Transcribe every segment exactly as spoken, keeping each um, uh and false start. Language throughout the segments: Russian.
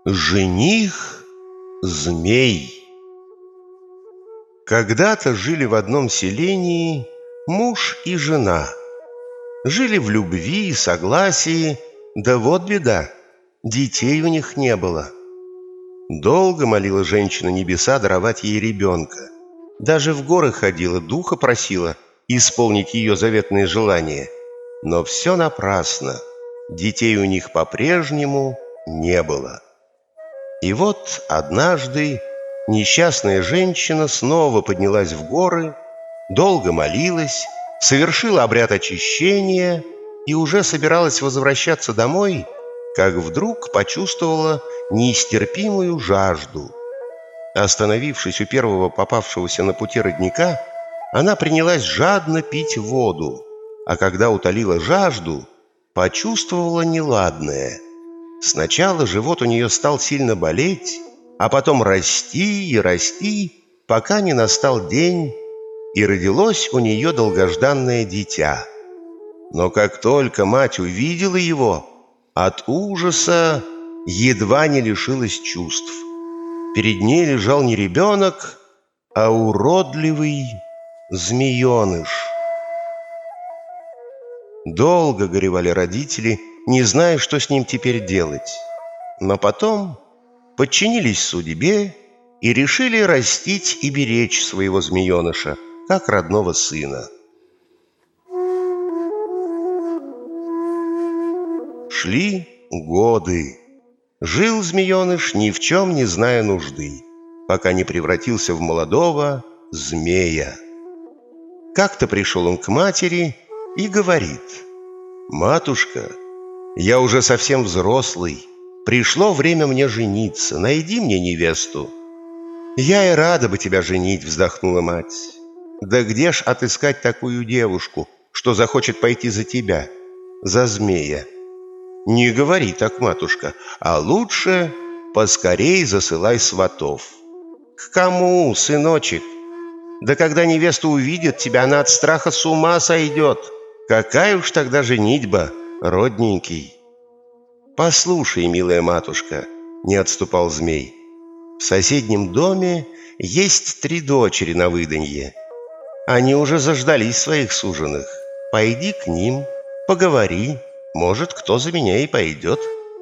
Жених-змей. Когда-то жили в одном селении муж и жена. Жили в любви и согласии, да вот беда, детей у них не было. Долго молила женщина небеса даровать ей ребенка. Даже в горы ходила, духа просила исполнить ее заветные желания. Но все напрасно, детей у них по-прежнему не было. И вот однажды несчастная женщина снова поднялась в горы, долго молилась, совершила обряд очищения и уже собиралась возвращаться домой, как вдруг почувствовала неистерпимую жажду. Остановившись у первого попавшегося на пути родника, она принялась жадно пить воду, а когда утолила жажду, почувствовала неладное. Сначала живот у нее стал сильно болеть, а потом расти и расти, пока не настал день, и родилось у нее долгожданное дитя. Но как только мать увидела его, от ужаса едва не лишилась чувств. Перед ней лежал не ребенок, а уродливый змееныш. Долго горевали родители, не зная, что с ним теперь делать. Но потом подчинились судьбе и решили растить и беречь своего змееныша, как родного сына. Шли годы. Жил змееныш, ни в чем не зная нужды, пока не превратился в молодого змея. Как-то пришел он к матери и говорит: «Матушка, я уже совсем взрослый, пришло время мне жениться, найди мне невесту». «Я и рада бы тебя женить», — вздохнула мать. «Да где ж отыскать такую девушку, что захочет пойти за тебя, за змея?» «Не говори так, матушка, а лучше поскорей засылай сватов». «К кому, сыночек? Да когда невеста увидит тебя, она от страха с ума сойдет. Какая уж тогда женитьба, родненький». «Послушай, милая матушка», — не отступал змей, «в соседнем доме есть три дочери на выданье. Они уже заждались своих суженых. Пойди к ним, поговори, может, кто за меня и пойдет».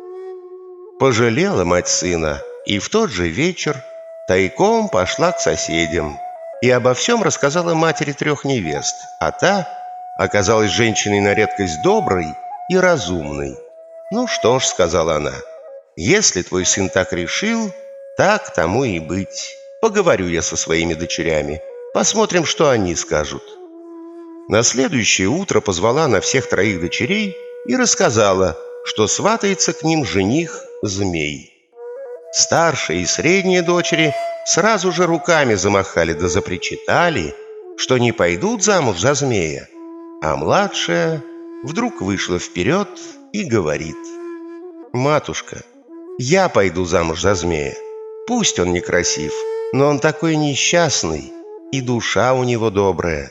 Пожалела мать сына, и в тот же вечер тайком пошла к соседям и обо всем рассказала матери трех невест, а та оказалась женщиной на редкость доброй и разумной. «Ну что ж», — сказала она, — «если твой сын так решил, так тому и быть. Поговорю я со своими дочерями, посмотрим, что они скажут». На следующее утро позвала на всех троих дочерей и рассказала, что сватается к ним жених-змей. Старшая и средние дочери сразу же руками замахали да запричитали, что не пойдут замуж за змея, а младшая вдруг вышла вперед и говорит: «Матушка, я пойду замуж за змея. Пусть он некрасив, но он такой несчастный, и душа у него добрая».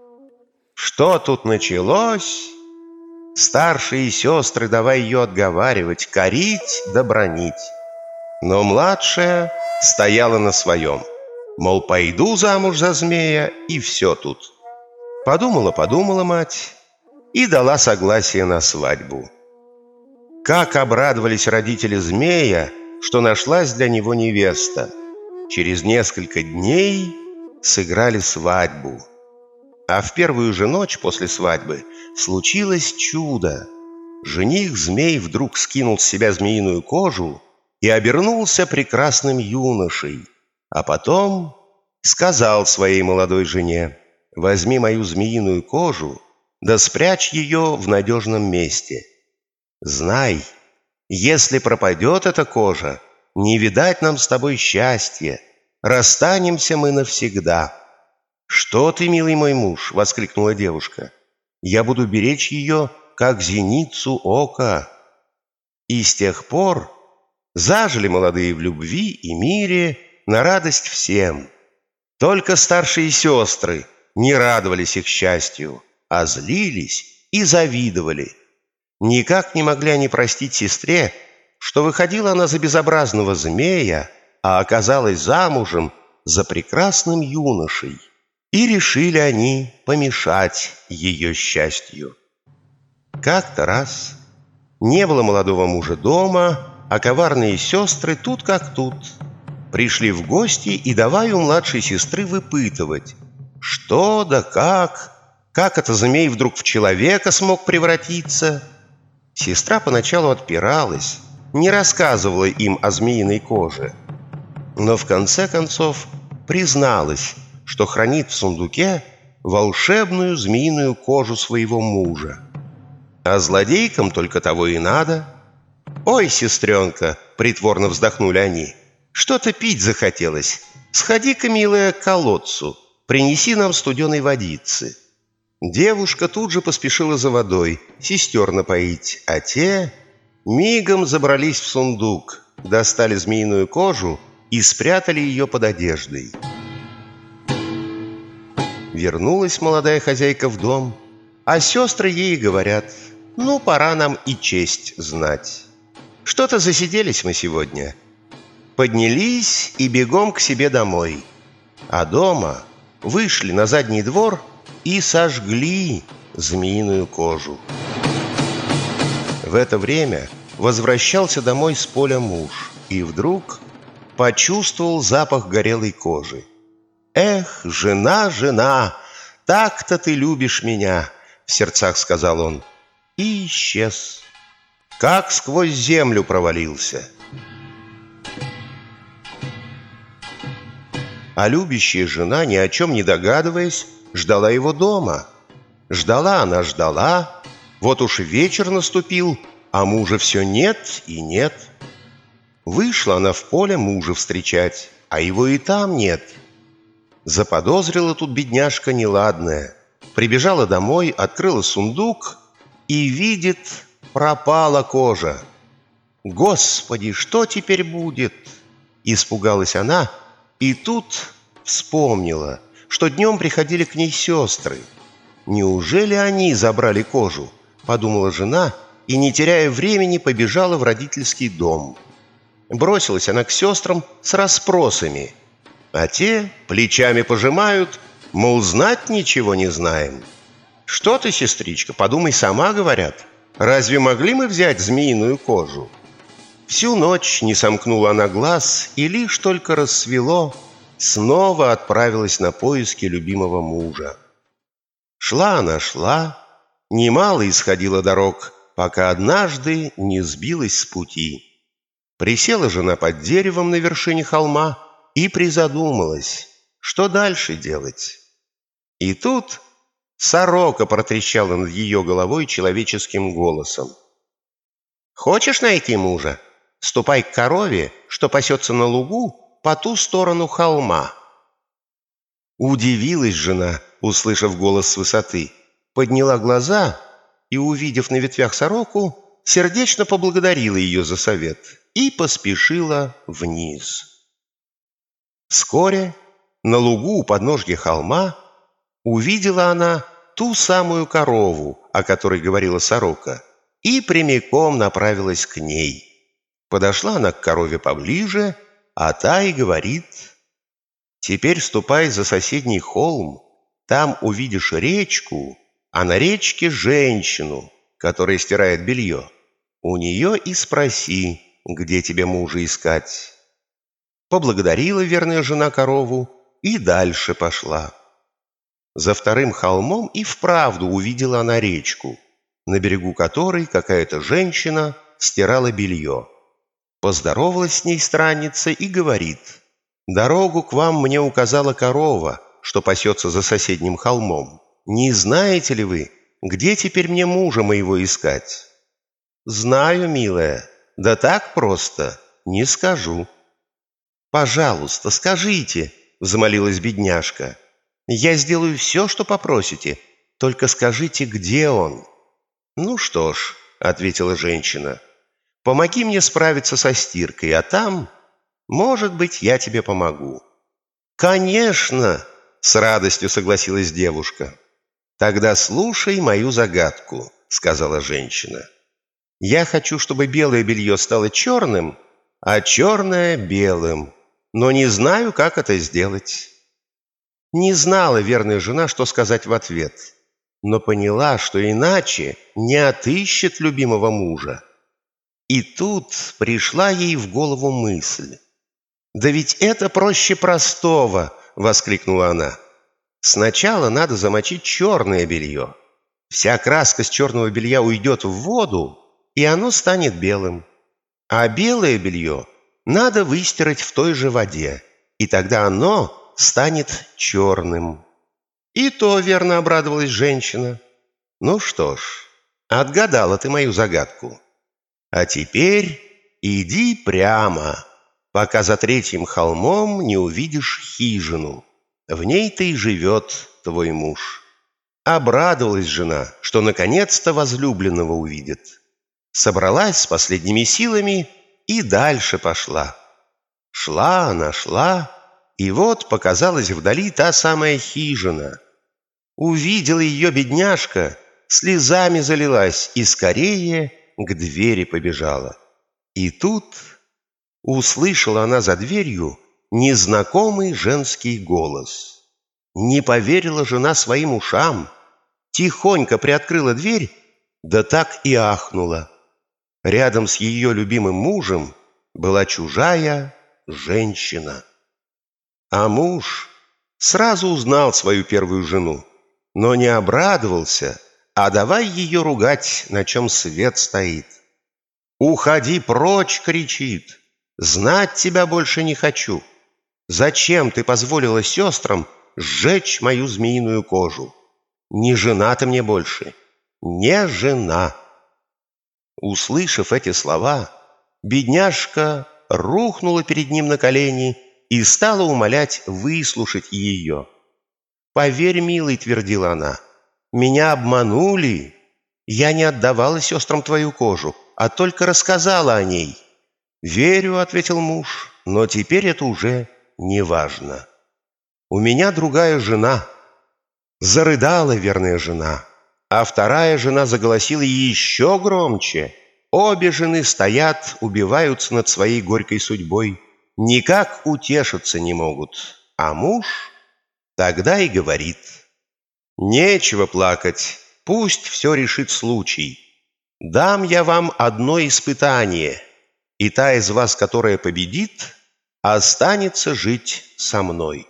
Что тут началось? Старшие сестры давай ее отговаривать, корить да бранить. Но младшая стояла на своем, мол, пойду замуж за змея, и все тут. Подумала-подумала мать и дала согласие на свадьбу. Как обрадовались родители змея, что нашлась для него невеста. Через несколько дней сыграли свадьбу. А в первую же ночь после свадьбы случилось чудо. Жених-змей вдруг скинул с себя змеиную кожу и обернулся прекрасным юношей, а потом сказал своей молодой жене: «Возьми мою змеиную кожу, да спрячь ее в надежном месте. Знай, если пропадет эта кожа, не видать нам с тобой счастья, расстанемся мы навсегда». «Что ты, милый мой муж!» — воскликнула девушка. «Я буду беречь ее, как зеницу ока». И с тех пор зажили молодые в любви и мире на радость всем. Только старшие сестры не радовались их счастью, а злились и завидовали. Никак не могли они простить сестре, что выходила она за безобразного змея, а оказалась замужем за прекрасным юношей, и решили они помешать ее счастью. Как-то раз не было молодого мужа дома, а коварные сестры тут как тут пришли в гости и давай у младшей сестры выпытывать, что да как, как это змей вдруг в человека смог превратиться. Сестра поначалу отпиралась, не рассказывала им о змеиной коже, но в конце концов призналась, что хранит в сундуке волшебную змеиную кожу своего мужа. А злодейкам только того и надо. «Ой, сестренка!» — притворно вздохнули они. «Что-то пить захотелось. Сходи-ка, милая, к колодцу, принеси нам студеной водицы». Девушка тут же поспешила за водой, сестер напоить, а те мигом забрались в сундук, достали змеиную кожу и спрятали ее под одеждой. Вернулась молодая хозяйка в дом, а сестры ей говорят: «Ну, пора нам и честь знать. Что-то засиделись мы сегодня». Поднялись и бегом к себе домой, а дома вышли на задний двор и сожгли змеиную кожу. В это время возвращался домой с поля муж и вдруг почувствовал запах горелой кожи. «Эх, жена, жена, так-то ты любишь меня!» — в сердцах сказал он, и исчез, как сквозь землю провалился. А любящая жена, ни о чем не догадываясь, ждала его дома. Ждала она, ждала, вот уж вечер наступил, а мужа все нет и нет. Вышла она в поле мужа встречать, а его и там нет. Заподозрила тут бедняжка неладное, прибежала домой, открыла сундук и видит, пропала кожа. «Господи, что теперь будет?» Испугалась она, и тут вспомнила, что днем приходили к ней сестры. «Неужели они забрали кожу?» — подумала жена, и, не теряя времени, побежала в родительский дом. Бросилась она к сестрам с расспросами, а те плечами пожимают, мол, знать ничего не знаем. «Что ты, сестричка, подумай сама, — говорят, — разве могли мы взять змеиную кожу?» Всю ночь не сомкнула она глаз, и лишь только рассвело, снова отправилась на поиски любимого мужа. Шла она, шла, немало исходила дорог, пока однажды не сбилась с пути. Присела жена под деревом на вершине холма и призадумалась, что дальше делать. И тут сорока протрещала над ее головой человеческим голосом: «Хочешь найти мужа? Ступай к корове, что пасется на лугу по ту сторону холма». Удивилась жена, услышав голос с высоты, подняла глаза и, увидев на ветвях сороку, сердечно поблагодарила ее за совет и поспешила вниз. Вскоре на лугу у подножья холма увидела она ту самую корову, о которой говорила сорока, и прямиком направилась к ней. Подошла она к корове поближе, а та и говорит: «Теперь ступай за соседний холм, там увидишь речку, а на речке женщину, которая стирает белье. У нее и спроси, где тебе мужа искать». Поблагодарила верная жена корову и дальше пошла. За вторым холмом и вправду увидела она речку, на берегу которой какая-то женщина стирала белье. Поздоровалась с ней странница и говорит: «Дорогу к вам мне указала корова, что пасется за соседним холмом. Не знаете ли вы, где теперь мне мужа моего искать?» «Знаю, милая, да так просто не скажу». «Пожалуйста, скажите», — взмолилась бедняжка. «Я сделаю все, что попросите, только скажите, где он». «Ну что ж», — ответила женщина, — «помоги мне справиться со стиркой, а там, может быть, я тебе помогу». «Конечно!» — с радостью согласилась девушка. «Тогда слушай мою загадку», — сказала женщина. Я хочу, чтобы белое белье стало черным, а черное — белым, но не знаю, как это сделать». Не знала верная жена, что сказать в ответ, но поняла, что иначе не отыщет любимого мужа. И тут пришла ей в голову мысль. «Да ведь это проще простого!» — воскликнула она. «Сначала надо замочить черное белье. Вся краска с черного белья уйдет в воду, и оно станет белым. А белое белье надо выстирать в той же воде, и тогда оно станет черным». «И то верно», — обрадовалась женщина. «Ну что ж, отгадала ты мою загадку. А теперь иди прямо, пока за третьим холмом не увидишь хижину. В ней-то и живет твой муж». Обрадовалась жена, что наконец-то возлюбленного увидит. Собралась с последними силами и дальше пошла. Шла она, шла, и вот показалась вдали та самая хижина. Увидела ее бедняжка, слезами залилась и скорее к двери побежала. И тут услышала она за дверью незнакомый женский голос. Не поверила жена своим ушам, тихонько приоткрыла дверь, да так и ахнула. Рядом с ее любимым мужем была чужая женщина. А муж сразу узнал свою первую жену, но не обрадовался, а давай ее ругать, на чем свет стоит. «Уходи прочь!» — кричит. «Знать тебя больше не хочу. Зачем ты позволила сестрам сжечь мою змеиную кожу? Не жена ты мне больше, не жена!» Услышав эти слова, бедняжка рухнула перед ним на колени и стала умолять выслушать ее. «Поверь, милый, — твердила она, — меня обманули. Я не отдавала сестрам твою кожу, а только рассказала о ней». «Верю, — ответил муж, — но теперь это уже не важно. У меня другая жена». Зарыдала верная жена, а вторая жена заголосила еще громче. Обе жены стоят, убиваются над своей горькой судьбой, никак утешиться не могут. А муж тогда и говорит: «Нечего плакать, пусть все решит случай. Дам я вам одно испытание, и та из вас, которая победит, останется жить со мной».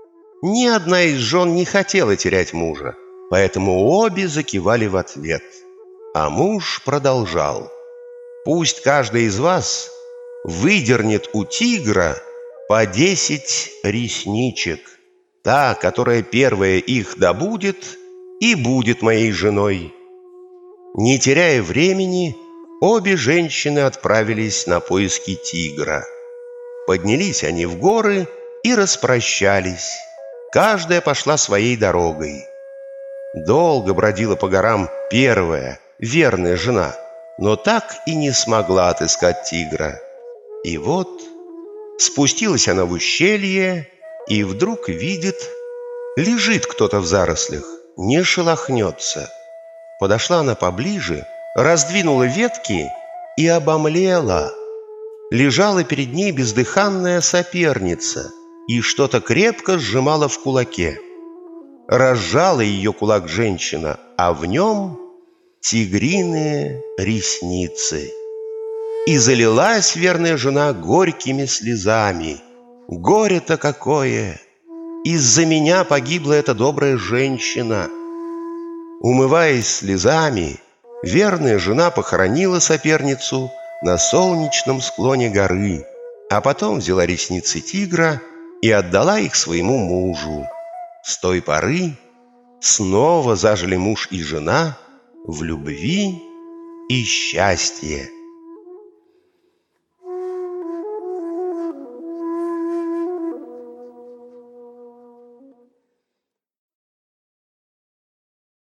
Ни одна из жен не хотела терять мужа, поэтому обе закивали в ответ. А муж продолжал: «Пусть каждый из вас выдернет у тигра по десять ресничек. Та, которая первая их добудет, и будет моей женой». Не теряя времени, обе женщины отправились на поиски тигра. Поднялись они в горы и распрощались. Каждая пошла своей дорогой. Долго бродила по горам первая, верная жена, но так и не смогла отыскать тигра. И вот спустилась она в ущелье и вдруг видит, лежит кто-то в зарослях, не шелохнется. Подошла она поближе, раздвинула ветки и обомлела. Лежала перед ней бездыханная соперница и что-то крепко сжимала в кулаке. Разжала ее кулак женщина, а в нем тигриные ресницы. И залилась верная жена горькими слезами. «Горе-то какое! Из-за меня погибла эта добрая женщина». Умываясь слезами, верная жена похоронила соперницу на солнечном склоне горы, а потом взяла ресницы тигра и отдала их своему мужу. С той поры снова зажили муж и жена в любви и счастье.